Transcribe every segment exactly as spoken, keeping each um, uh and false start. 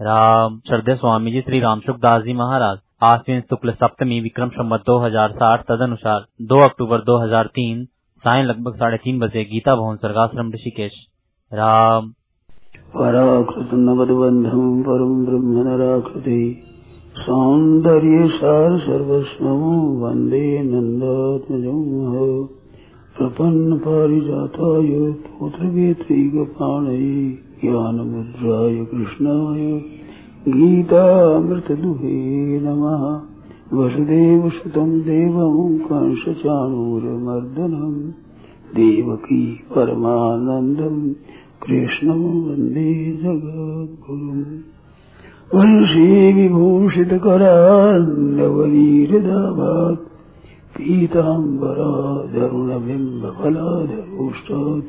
राम। श्रद्धेय स्वामी जी श्री राम सुखदास जी महाराज आश्विन शुक्ल सप्तमी विक्रम संवत दो हजार साठ तदनुसार दो अक्टूबर दो हजार तीन सायं लगभग साढ़े तीन बजे गीता भवन सर्गाश्रम ऋषिकेश। राम। पराकृत नवदबंधम परम ब्रह्म नराकृति सौंदर्य सार सर्वस्वं वंदे नंदात्मजं प्रपन्न पारिजाताय पुत्रवेत्रैकपाणये ज्ञानमुद्राय कृष्णाय गीतामृतदुहे नमः। वसुदेवसुतं देवं कंसचाणूरमर्दनं देवकी परमानन्दं कृष्णं वन्दे जगद्गुरुम्। वंशी विभूषितकरान्नवनीरदाभात् पीताम्बराधरुणबिम्बफलाधरोष्टात्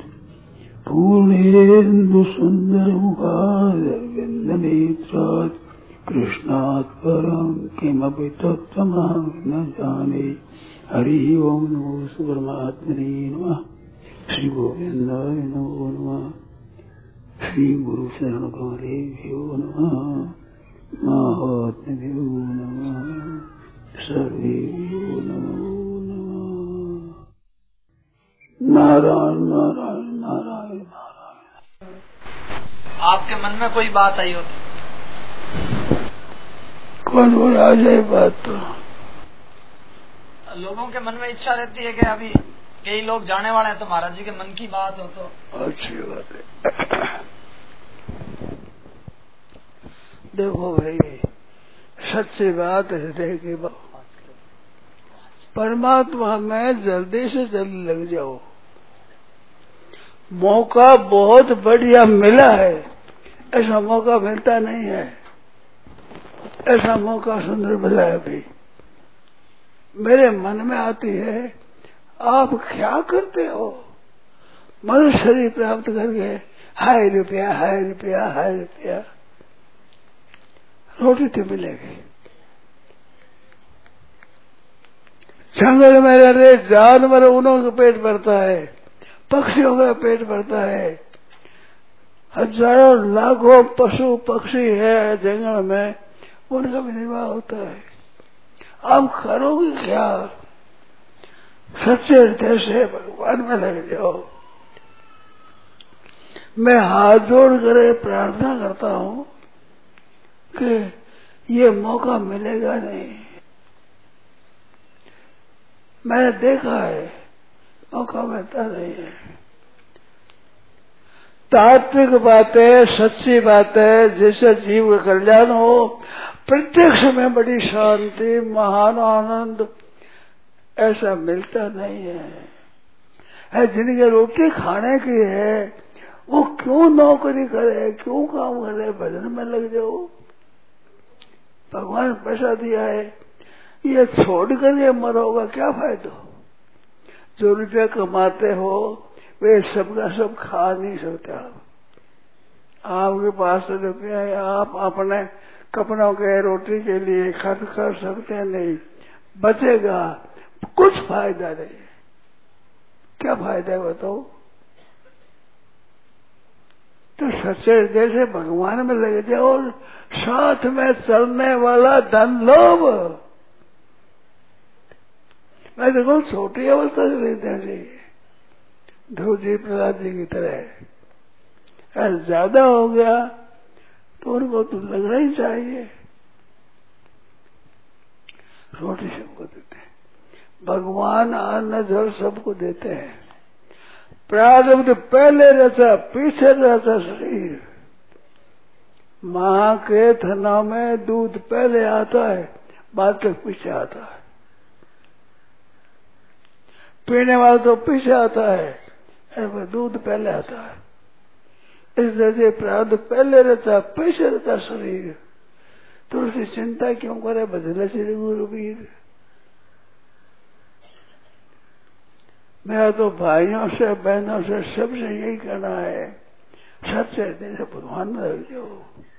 पूर्णेन्दुसुन्दरमुखादरविन्दनेत्रात् कृष्णात् परं किमपि तत्त्वमहं न जाने। हरिः ओं नमो परमात्मने नमः। श्री गोविन्दाय नमो नमः। श्री गुरु शरण कमलेभ्यो नमः। महात्म्यो नमः। सर्वेभ्यो नमो नमः। नारायण नारायण नारायण नारायण। आपके मन में कोई बात आई हो तो कौन हो आ जाए बात तो लोगों के मन में इच्छा रहती है कि अभी कई लोग जाने वाले हैं तो महाराज जी के मन की बात हो तो अच्छी बात है। देखो भाई सच्ची बात हृदय की बात, परमात्मा में जल्दी से जल्दी लग जाओ। मौका बहुत बढ़िया मिला है, ऐसा मौका मिलता नहीं है। ऐसा मौका सुंदर मिला है अभी। मेरे मन में आती है आप क्या करते हो मनुष्य शरीर प्राप्त करके हाय रुपया हाय रुपया हाय रुपया रोटी तो मिलेगी। जंगल में रह रहे जानवर उनों का पेट भरता है, पक्षियों का पेट भरता है, हजारों लाखों पशु पक्षी है जंगल में, उनका भी निर्वाह होता है। आप करोगे क्या? सच्चे हृदय से भगवान में लग जाओ। मैं हाथ जोड़ कर प्रार्थना करता हूँ कि ये मौका मिलेगा नहीं। मैंने देखा है मौका मिलता नहीं है। तात्विक बातें सच्ची बातें जैसे जीव का कल्याण हो, प्रत्यक्ष में बड़ी शांति महान आनंद ऐसा मिलता नहीं है। है जिनकी रोटी खाने की है वो क्यों नौकरी करे, क्यों काम करे, भजन में लग जाओ। भगवान पैसा दिया है, ये छोड़कर ये मरोगा क्या फायदा। जो रुपया कमाते हो वे सबका सब खा नहीं सकते। आपके पास रुपया है, आप अपने कपड़ों के रोटी के लिए खर्च कर सकते नहीं, बचेगा कुछ फायदा नहीं। क्या फायदा है बताओ। तो सच्चे हृदय से भगवान में लग जाओ। साथ में चलने वाला धन लोभ, मैं देखो छोटी अवस्था से लेते हैं ध्रुव जी प्रहलाद जी की तरह। ज्यादा हो गया तो उनको तो लगना ही चाहिए। रोटी सबको देते हैं, भगवान अन्न जल सबको देते हैं। प्रारब्ध पहले रहता पीछे रहता शरीर। माँ के थना में दूध पहले आता है, बाद तक पीछे आता है। पीने वाला तो पीछे आता है, दूध पहले आता है। इस जैसे प्रारब्ध पहले रहता पीछे रहता शरीर, तो उसकी चिंता क्यों करे। बदले श्री गुरुवीर। मेरा तो भाइयों से बहनों से सबसे यही कहना है, सच्चे हृदय से भगवान में लग जाओ।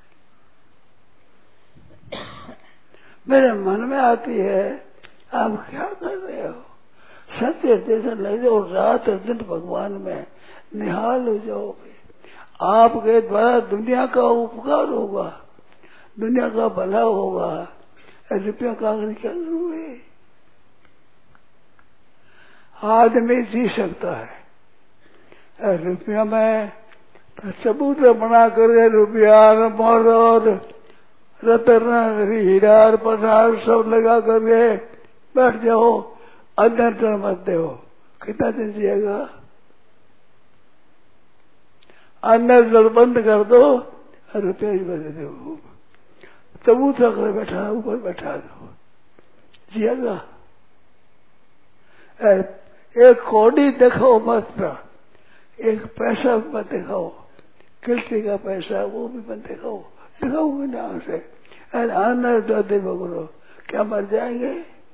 मेरे मन में आती है आप क्या कर रहे हो। सच्चे हृदय से लग जाओ, रात दिन भगवान में निहाल हो जाओ। आपके द्वारा दुनिया का उपकार होगा, दुनिया का भला होगा, रुपया का क्या करोगे? आदमी जी सकता है रुपया में, सबूत बना कर रुपया मोर और रतन हीरा और पसार सब लगा करके बैठ जाओ, अंदर मत दो, कितना दिन जिएगा? अंदर जल बंद कर दो, रुपया ही बदल दो, सबूत कर बैठा ऊपर बैठा दो, जिएगा? एक कौड़ी दिखाओ मत, एक पैसा मत दिखाओ, किस्ती का पैसा वो भी मत दिखाओ, दिखाओगे ना से अंदर दो दिन करो, क्या मर जाएंगे?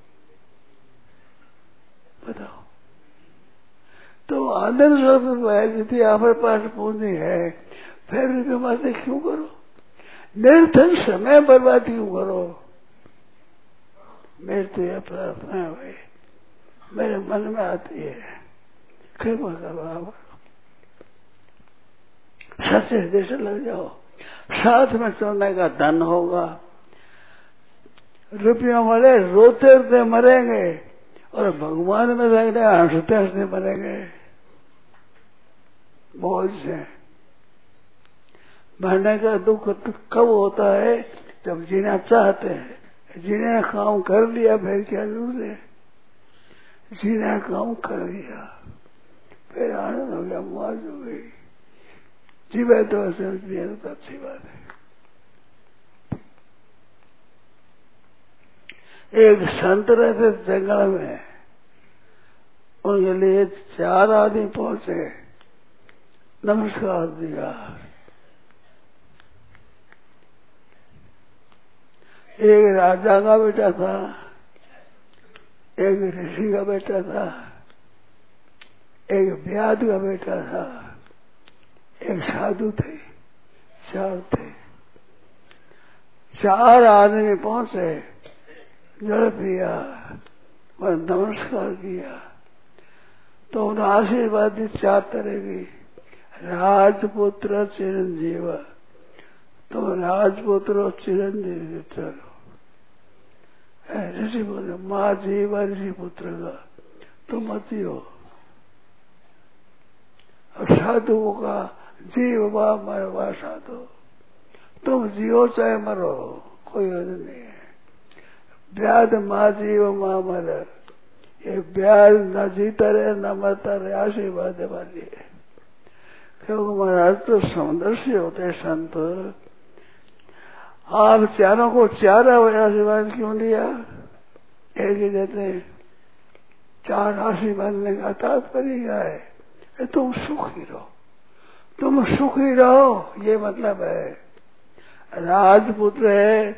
बताओ। तो अंदर यदि हमारे पास पूंजी है, फिर भी मत क्यों करो? निर्धन समय बर्बादी क्यों करो? मेरे तो यह प्रार्थना है भाई, मेरे मन में आती है, कृपा करो आप सच्चे हृदय से लग जाओ। साथ में सोने का धन होगा, रुपया वाले रोते रोते मरेंगे और भगवान में लगने हंसते हंसते मरेंगे। बहुत से मरने का दुख कब होता है? जब जीना चाहते हैं, जीने का काम कर लिया फिर क्या जरूरत है? जीने का काम कर लिया फिर आनंद हो गया, मौज हो गई, जीवे तो अच्छी बात है। एक संत रहते जंगल में, उनके लिए चार आदमी पहुंचे, नमस्कार दिया। एक राजा का बेटा था, एक ऋषि का बेटा था, एक व्याध का बेटा था, एक साधु थे, चार थे। चार आदमी पहुंचे, जल पिया और नमस्कार किया तो उन्हें आशीर्वाद दी चार तरह की। राजपुत्र चिरंजीव, तो राजपुत्र चिरंजीव चलो। ऋषि बोले माँ जीव ऋषि पुत्र का तुम अति हो, और साधुओं का जीव बा मरवा साधु, तुम जियो चाहे मरो कोई अर्थ नहीं है। व्याध माँ जीव माँ मर, ये व्याध न जीता रहे न मरता रहे, आशीर्वाद वाली है। क्योंकि महाराज तो समदर्शी होते हैं संत, आप चारों को चार आशीर्वाद क्यों दिया? एक ही देते हैं, चार आशीर्वाद ने का तात्पर्य क्या है? तुम सुखी रहो, तुम सुखी रहो, ये मतलब है। राजपुत्र है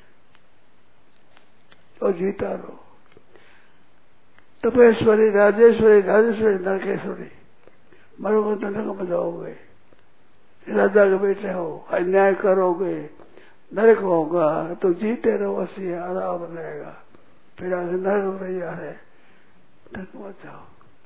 तो जीता रहो, तपेश्वरी राजेश्वरी राजेश्वरी नरकेश्वरी, मरोगे तो नरक में जाओगे। राजा के बेटे हो, अन्याय करोगे नरक होगा, तो जीते रहो, ऐसी आराम रहेगा। फिर आगे नरक भैया है, नरक मत जाओ।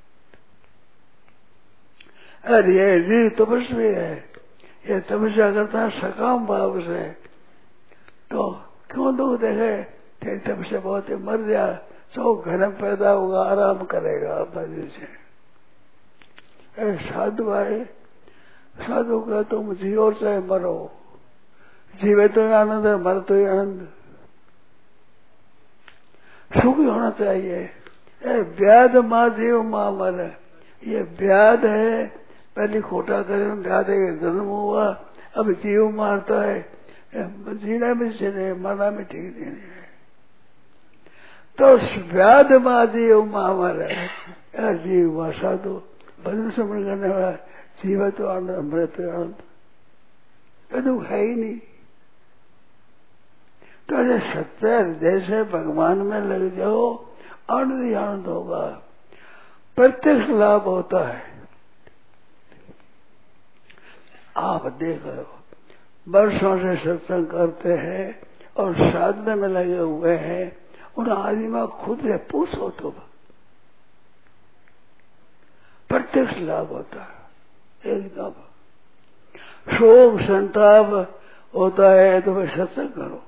अरे ये जी तपस्वी है, ये तपस्या करता है सकाम भाव से, तो क्यों दुख देखे? तेरी तपस्या बहुत है, मर जा, सौ घर में पैदा होगा, आराम करेगा मर्जी से। साधु भाई, साधु का तुम जियो चाहे मरो, जीवे तो आनंद है, मर तो आनंद, सुखी होना चाहिए। व्याध माँ जीव माँ मर, ये व्याध है, पहले खोटा करे व्याधे का जन्म हुआ, अब जीव मारता है, जीना भी चले मरना भी ठीक नहीं है। तो व्याध माँ जीव माँ मर, जीव माँ साधु भजन समझ करने वाला, जीव तो आनंद मृत तो आनंद, दुख है ही नहीं। तो ऐसे सत्य हृदय से भगवान में लग जाओ, आनंद ही आनंद होगा, प्रत्यक्ष लाभ होता है। आप देख रहे हो, वर्षों से सत्संग करते हैं और साधना में लगे हुए हैं, उन आदमी खुद से पूछो तो प्रत्यक्ष लाभ होता है एकदम। शोक संताप होता है तो फिर सत्संग करो।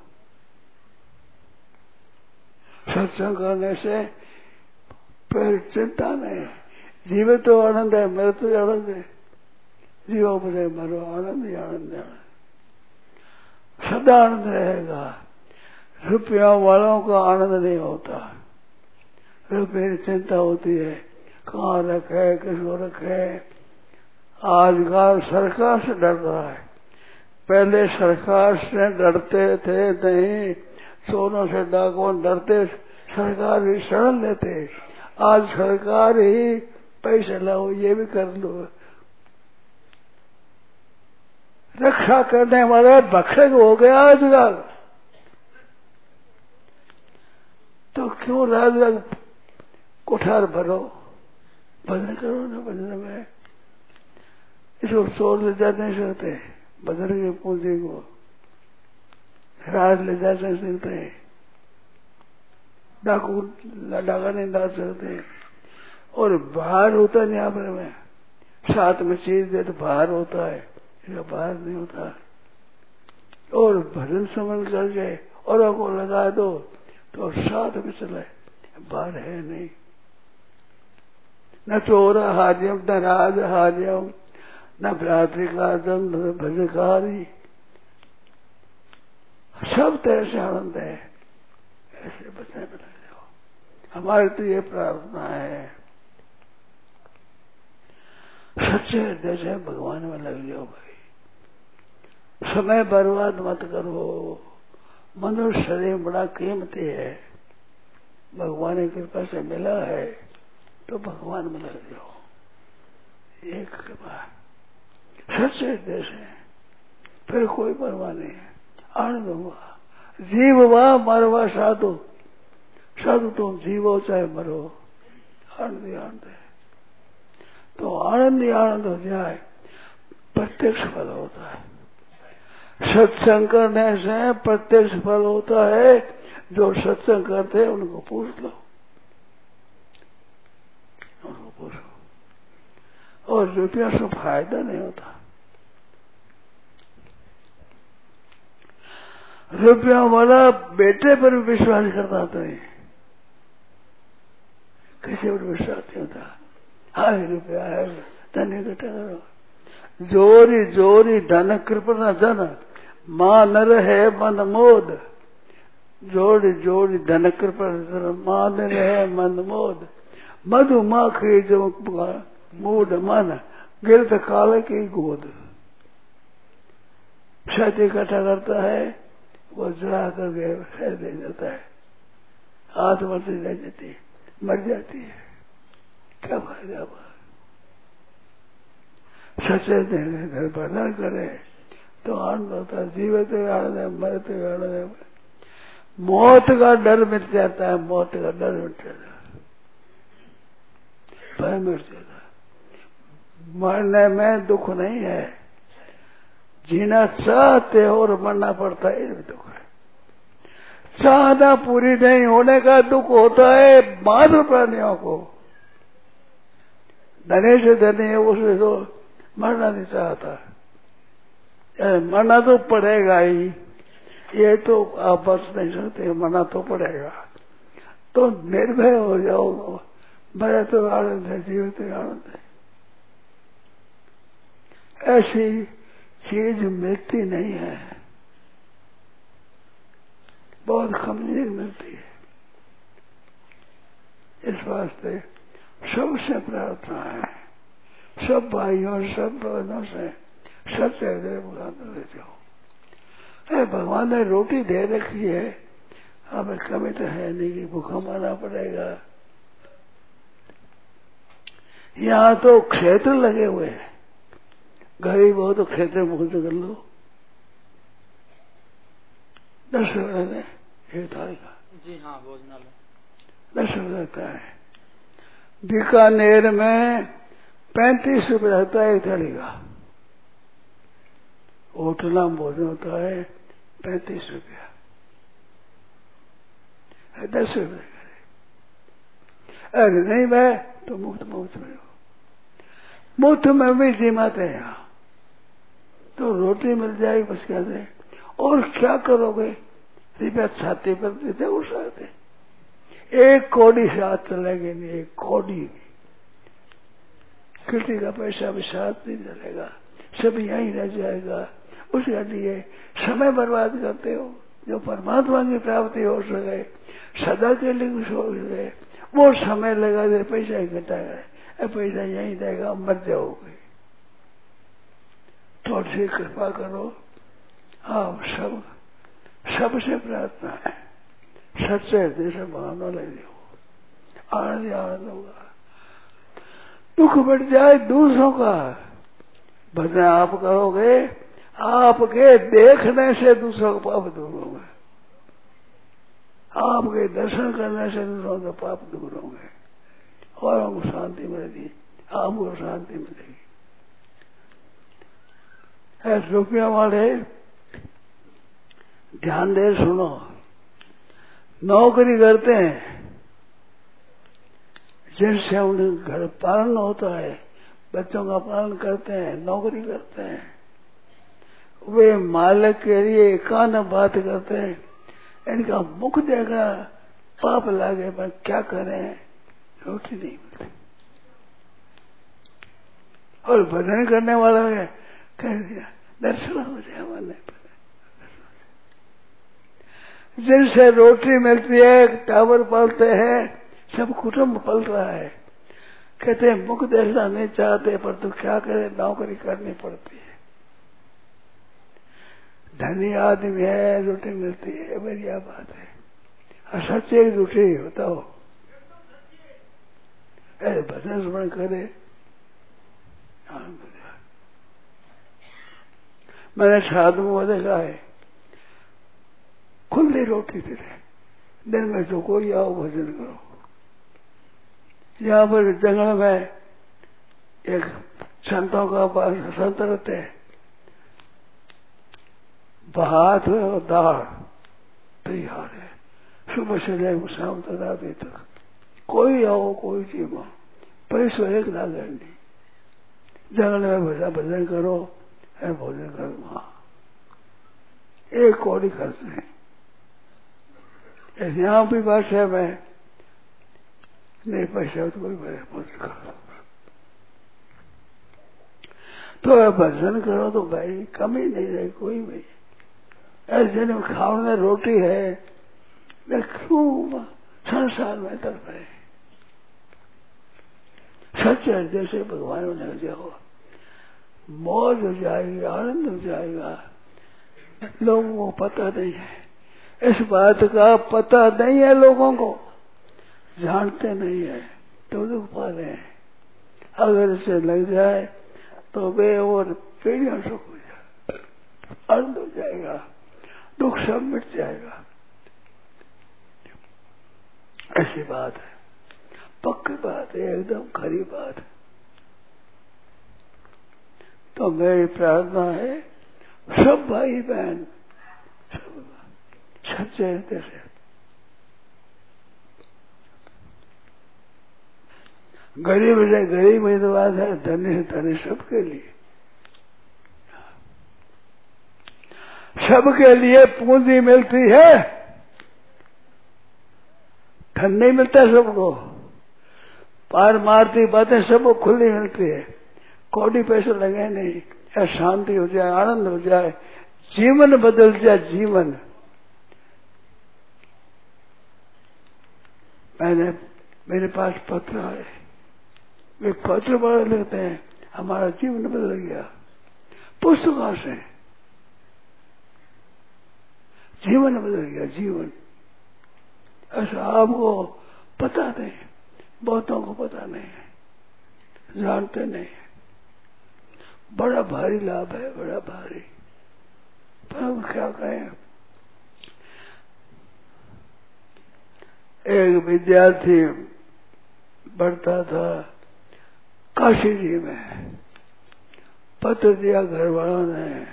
सत्संग करने से फिर चिंता नहीं। जीवित तो आनंद है, मृत्यु तो आनंद है। जीवो बजे मरो, आनंद ही आनंद है, सदा आनंद रहेगा। रुपया वालों का आनंद नहीं होता, रुपये की चिंता होती है, कहाँ रखे, किसको रखे। आजकल सरकार से डर रहा है, पहले सरकार से डरते थे नहीं, सोनों से डाकुओं डरते, सरकार भी शरण लेते। आज सरकार ही पैसे लाओ, ये भी कर लो। रक्षा करने वाले बखरे हो गया आजकल। तो क्यों रात रात कोठार भरो, भजन करो ना। भजन में इसको चोर ले जा नहीं सकते, भजन की पूंजी को राज ले जा नहीं सकते, डाकू डाका नहीं डाल सकते। और बाहर होता नहीं आप में, साथ में चीज दे तो बाहर होता है, इसका बाहर नहीं होता। और भजन समझ करके औरों को लगा दो तो साथ में चले, बाहर है नहीं। न चोर हार्यम, न राज हार्यम, न भ्रातृकार्यम, न भजकारी। सब तरह से आनंद है, ऐसे बचने में लग जाओ। हमारी तो ये प्रार्थना है, सच्चे हृदय से भगवान में लग जाओ भाई। समय बर्बाद मत करो। मनुष्य शरीर बड़ा कीमती है, भगवान की कृपा से मिला है तो भगवान में लग जाओ। एक कृपा सच्चे हृदय से, फिर कोई परवाह नहीं है। आनंद हुआ, जीव वा मरवा साधु, साधु तुम जीवो चाहे मरो, आनंद ही आनंद है। तो आनंद ही आनंद हो जाए, प्रत्यक्ष फल होता है। सत्संग करने से प्रत्यक्ष फल होता है। जो सत्संग करते हैं उनको पूछ लो, उनको पूछो। और रुपया से फायदा नहीं होता। रुपया वाला बेटे पर विश्वास करता तो नहीं, किसी पर विश्वास नहीं होता। हाय रुपया है, धन इकट्ठा करो। जोरी जोरी धन कृपण धन, मां नर है मन मोद। जोड़ी जोड़ी धन कृपण धन, मां नर है मन मोद। मधु माखी जो मूड मन, गिरत काले की गोद। शहद इकट्ठा करता है, वो जला करके शहद दे देता है, हाथ वर्षी ले जाती है, मर जाती है, क्या फायदा हुआ। सच्चे घर भजन करे तो आनंद होता है। जीवित तो आनंद है, मरते तो आनंद है। मौत का डर मिट जाता है, मौत का डर मिट जाता है, भय मिट जाता है। मरने में दुख नहीं है, जीना चाहते हो और मरना पड़ता है, ये भी दुख है। चाहना पूरी नहीं होने का दुख होता है मानव प्राणियों को। धनी से धनी है, उससे तो मरना नहीं चाहता, मरना तो पड़ेगा ही, ये तो आप बच नहीं सकते, मरना तो पड़ेगा। तो निर्भय हो जाओ, मेरा तो आनंद है, जीवित तो आनंद है। ऐसी चीज मिलती नहीं है, बहुत कम चीज मिलती है। इस वास्ते सबसे प्रार्थना है, सब भाइयों सब बहनों से सच्चे हृदय भगवान ले जाओ। भगवान ने रोटी दे रखी है, हमें कमी तो है नहीं कि भूखा मारना पड़ेगा। यहाँ तो क्षेत्र लगे हुए हैं, गरीब हो तो क्षेत्र मुक्त कर लो। दस रुपये में एक थाली का, जी हाँ, भोजनालय दस रुपये लगता है। बीकानेर में पैंतीस रुपये लगता है एक थाली का। होटल में भोजन होता है पैंतीस रुपया, दस रुपये करे। अरे नहीं मैं तो मुफ्त मुफ्त में हो, मुफ्त में भी जिमाते हैं यहाँ। तो रोटी मिल जाएगी बस कहते, और क्या करोगे? रुपया छाती पर देते उड़ सकते, एक कौड़ी से हाथ चलेंगे नहीं, एक कौड़ी भी। किसी का पैसा भी साथ नहीं चलेगा, सब यहीं रह जाएगा। उसके लिए समय बर्बाद करते हो। जो परमात्मा की प्राप्ति हो सके, सदा के लिए कुछ हो सके, वो समय लगा दे, पैसा इकट्ठा करे, पैसा यहीं रहेगा, मर जाओगे। थोड़ी सी कृपा करो। आप सब सबसे प्रार्थना है, सच्चे हृदय से भावना ले लो, आनंद आनंद होगा। दुख बढ़ जाए दूसरों का, भजन आप करोगे, आपके देखने से दूसरों का पाप दूर होगा, आपके दर्शन करने से दूसरों का पाप दूर होंगे, और हमको शांति मिलेगी, आपको शांति मिलेगी। रुपया वाले ध्यान दे सुनो, नौकरी करते हैं, जिनसे उनका घर पालन होता है, बच्चों का पालन करते हैं, नौकरी करते हैं, वे मालिक के लिए एकांत बात करते हैं। इनका मुख देखा पाप लागे, पर क्या करें, रोटी नहीं मिलती। और भजन करने वाला है, कह दिया दर्शन हो जाए हमारे, जिनसे रोटी मिलती है, टावर पलते हैं, सब कुटुंब पल रहा है। कहते हैं मुख देखना नहीं चाहते, पर तो क्या करे, नौकरी करनी पड़ती है। धनी आदमी है, रोटी मिलती है, बढ़िया बात है। और सच्चे रोटी बताओ, ऐसे भजन स्मरण करे। मैंने साधु को देखा है, खुली रोटी दे रहे, दिन में तो कोई आओ भजन करो। यहाँ पर जंगल में एक संतों का संत रहते हैं, भात और दाल तैयार है, सुबह से लेकर शाम तक रात तक, कोई आओ कोई चीज, पैसों एक लागे नहीं। जंगल में भजन भजन करो, है भोजन करो, वहां एक कौड़ी खर्च नहीं। यहाँ भी भाषा में नहीं पैसा तो कोई भजन करो, तो भजन करो तो भाई कमी नहीं रहे कोई भी। ऐसे में खाने रोटी है, क्यों संसार में तड़प रहे। सच्चे हृदय से भगवान ने जाओ, मौज हो जाएगी, आनंद हो जाएगा। लोगों को पता नहीं है, इस बात का पता नहीं है, लोगों को जानते नहीं है, तो दुख पा रहे हैं। अगर इसे लग जाए तो वे और पीढ़ियों सुख हो जाए, आनंद हो जाएगा, दुख सब मिट जाएगा। ऐसी बात है, पक्की बात है, एकदम खरी बात है। तो मेरी प्रार्थना है, सब भाई बहन सब सच्चे हृदय से गरीब से गरीब ही तो बात है, धनी से धनी सबके लिए, सबके लिए पूंजी मिलती है, धन नहीं मिलता सबको। पार मारती बातें सबको खुली मिलती है, कौड़ी पैसे लगे नहीं, या शांति हो जाए, आनंद हो जाए, जीवन बदल जाए, जीवन। मैंने मेरे पास पत्र आए, वे पत्र बड़े लिखते हैं, हमारा जीवन बदल गया, पुस्तकों से जीवन बदल गया, जीवन। ऐसा आपको पता नहीं, बहुतों को पता नहीं है, जानते नहीं है। बड़ा भारी लाभ है, बड़ा भारी, पर हम क्या कहें। एक विद्यार्थी पढ़ता था काशी जी में, पत्र दिया घर वालों ने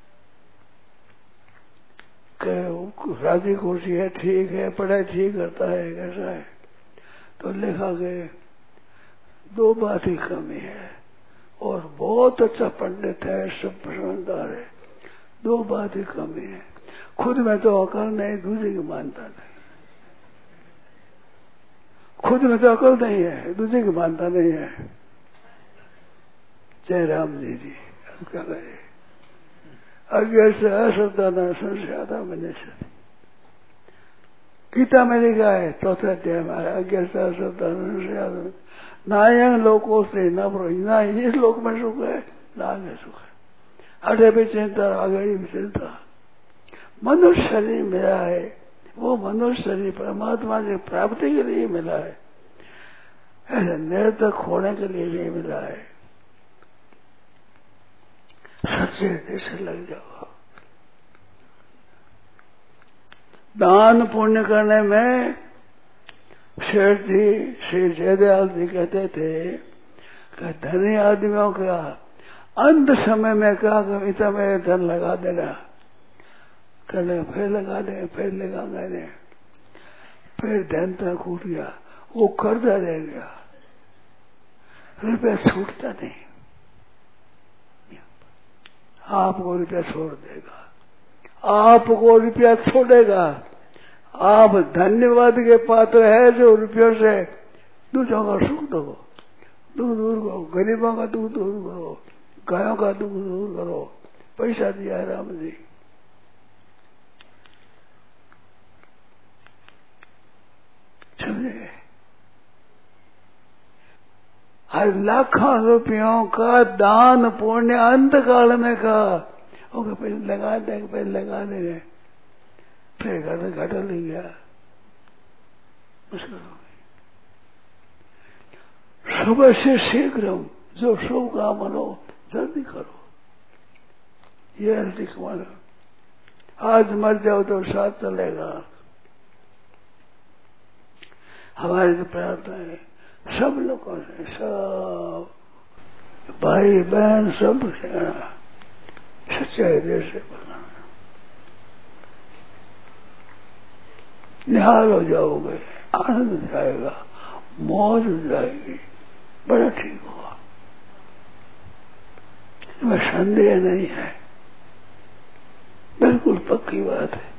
कि राजी खुशी है, ठीक है, पढ़ाई ठीक करता है, कैसा है, तो लिखा गया दो बात ही कमी है, और बहुत अच्छा पंडित है, सब समझदार है, दो बात ही कमी है। खुद में तो अकल नहीं, दूसरे की मानता नहीं। खुद में तो अकल नहीं है, दूसरे की मानता नहीं है। जय राम जी जी। अब क्या करें? अज्ञा से अश्रद्धा संशयाता मैंने से गीता में लिखा है चौथा अध्याय में, अज्ञा से अश्रद्धा संशयाता ना लोकों से न ना इस लोक में सुख है ना आगे सुख है। अरे भी चिंता आगे भी चिंता। मनुष्य शरीर मिला है, वो मनुष्य शरीर परमात्मा की प्राप्ति के लिए मिला है, ऐसे निरर्थक खोने के लिए नहीं मिला है। सच्चे हृदय से लग जाओ। दान पुण्य करने में शेर जी श्री जयदयाल जी कहते थे कि धनी आदमियों का अंत समय में कहा कि इतना मेरे धन लगा देना, कहने फिर लगा दे फिर लगा मैंने, फिर धन तक उठ गया, वो कर्जा रह गया, रुपया छूटता नहीं। आपको रुपया छोड़ देगा, आपको रुपया छोड़ेगा। आप धन्यवाद के पात्र है जो रुपयों से दूसरों का सुख दो, दुख दूर करो, गरीबों का दुख दूर करो, गायों का दुख दूर करो। पैसा दिया है राम जी। समझे? हर लाखों रुपयों का दान पुण्य अंत काल में का ओके पहले लगा देंगे, पहले लगा देंगे, फिर घर घाटा ले गया, मुश्किल हो गई। सुबह से शीघ्र जो शुभ काम हो जल्दी करो, ये अधिक मानो। आज मर जाओ तो साथ चलेगा। हमारी तो प्रार्थना है सब लोगों से, सब भाई बहन सब सच्चाई हृदय से बनाना। निहाल हो जाओगे, आनंद हो जाएगा, मौज हो जाएगी, बड़ा ठीक होगा, इसमें संदेह नहीं है, बिल्कुल पक्की बात है।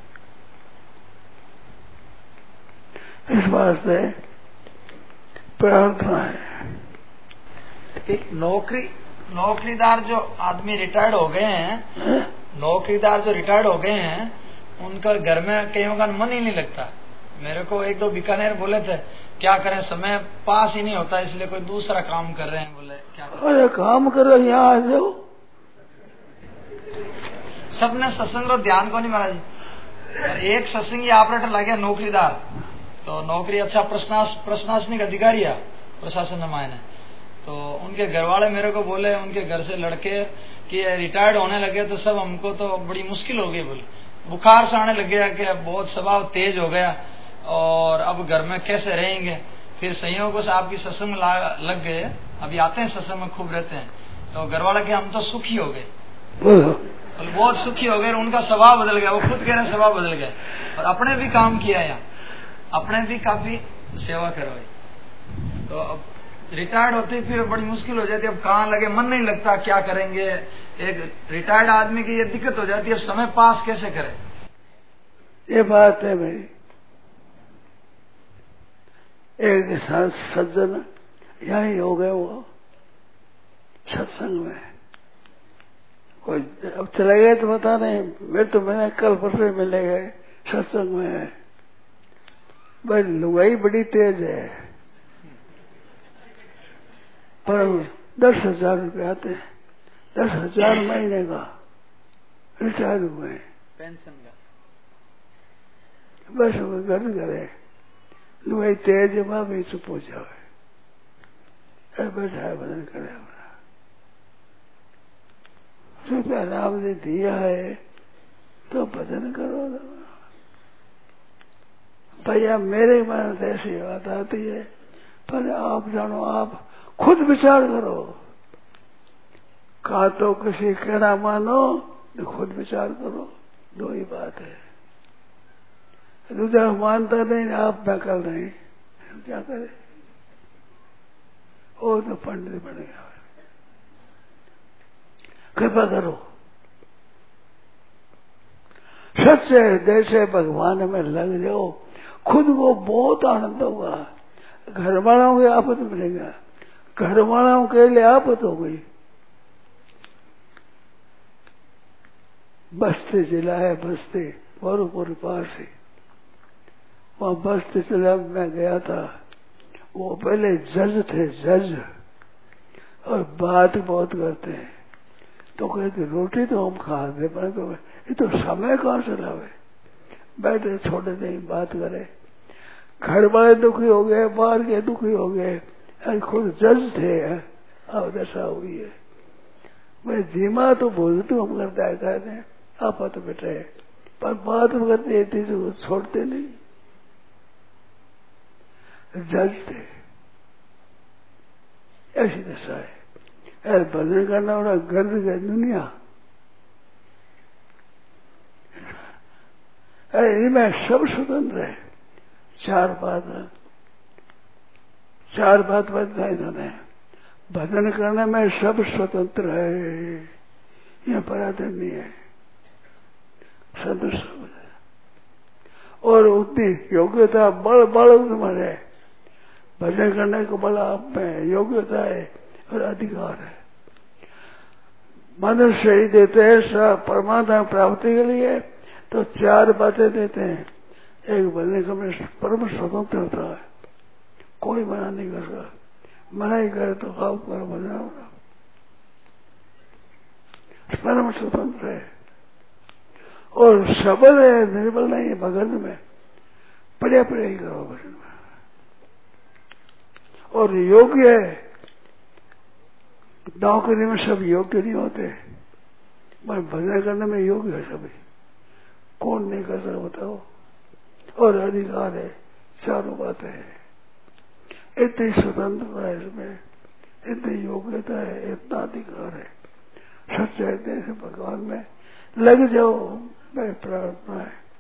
इस वास्ते प्रार्थना है। एक नौकरी नौकरीदार जो आदमी रिटायर्ड हो गए हैं, नौकरीदार जो रिटायर्ड हो गए हैं, उनका घर में कईयों का मन ही नहीं लगता। मेरे को एक दो बीकानेर बोले थे क्या करें, समय पास ही नहीं होता, इसलिए कोई दूसरा काम कर रहे हैं। बोले क्या करें? अरे काम करो, यहाँ आ जाओ। सबने सत्संग को ध्यान को नहीं महाराज जी। एक सत्संगी ऑपरेटर लगे नौकरीदार, तो नौकरी अच्छा प्रशास प्रशासनिक अधिकारी है प्रशासन में मायने। तो उनके घर वाले मेरे को बोले, उनके घर से लड़के कि रिटायर्ड होने लगे तो सब हमको तो बड़ी मुश्किल हो गई। बोले बुखार से आने लग गया कि बहुत स्वभाव तेज हो गया और अब घर में कैसे रहेंगे। फिर संयोगों से आपकी सत्संग लग गए, अभी आते हैं सत्संग में खूब रहते हैं। तो घर वाले के हम तो सुखी हो गए, बहुत सुखी हो गए। उनका स्वभाव बदल गया, वो खुद कह रहे स्वभाव बदल गया और अपने भी काम किया यहाँ, अपने भी काफी सेवा करवाई। तो अब रिटायर्ड होते फिर बड़ी मुश्किल हो जाती है, अब कहाँ लगे, मन नहीं लगता, क्या करेंगे। एक रिटायर्ड आदमी की ये दिक्कत हो जाती है, अब समय पास कैसे करे। ये बात है भाई। एक सज्जन यही हो गए, वो सत्संग में कोई अब चले गए तो पता नहीं, मेरे तो मैंने कल परसों मिले गए सत्संग में। भाई लुगाई बड़ी तेज है, पर दस हजार रुपये आते हैं, दस हजार महीने का, रिटायर हुए पेंशन का। बस वो घर करे लुगाई तेज है, भी चुप हो जाए, बैठा है भजन करे अपना। रुपया राम ने दिया है तो भजन करो। भैया मेरे मन से ऐसी बात आती है, पर आप जानो, आप खुद विचार करो। का तो किसी कहना मानो, तो खुद विचार करो, दो ही बात है। दूसरा मानता नहीं, आप मैं कर नहीं, क्या करे, वो तो पंडित बन गया। कृपा करो, सच्चे हृदय से भगवान में लग जाओ, खुद को बहुत आनंद होगा। घर वालों के आफत मिलेगा, घर वालों के लिए आफत हो गई। बस्ती जिला है, बस्ती वरुपुर पास ही, वहां बस्ती जिला में गया था। वो पहले जज थे, जज, और बात बहुत करते हैं। तो कहते रोटी तो हम खाते, पर तो ये तो समय कहाँ से लावे, बैठे छोटे दिन बात करे। घर वाले दुखी हो गए, बाहर के दुखी हो गए, खुद जज थे। अब दशा हुई है। मैं धीमा तो बोल तू हम करता है, कहते हैं आप तो बेटे, पर बात करते थी तो छोड़ते नहीं। जज थे, ऐसी दशा है। अरे भजन करना बड़ा गर्द है दुनिया। अरे इनमें सब स्वतंत्र है। चार बात चार बात बताया इन्होंने, भजन करने में सब स्वतंत्र है, यह पराधीन नहीं है, संतुष्ट। और उतनी योग्यता बड़ बड़ उम्र है, भजन करने को बड़ा आप में योग्यता है और अधिकार है। मनुष्य ही देते हैं सब परमात्मा प्राप्ति के लिए, तो चार बातें देते हैं। एक भजन करने परम स्वतंत्र होता है, कोई मना नहीं कर रहा, मना ही करे तो खाओ करो भजन होगा, परम स्वतंत्र है। और सबल है, निर्बल नहीं है। भगत में पढ़िया पढ़िया ही करो भजन में। और योग्य है, नौकरी में सब योग्य नहीं होते, पर भजन करने में योग्य है सभी। कौन नहीं कर सकता बताओ। और अधिकार है, चारों बातें हैं। इतनी स्वतंत्रता है इसमें, इतनी योग्यता है, इतना अधिकार है। सच्चे हृदय से भगवान में लग जाओ, मैं प्रार्थना है।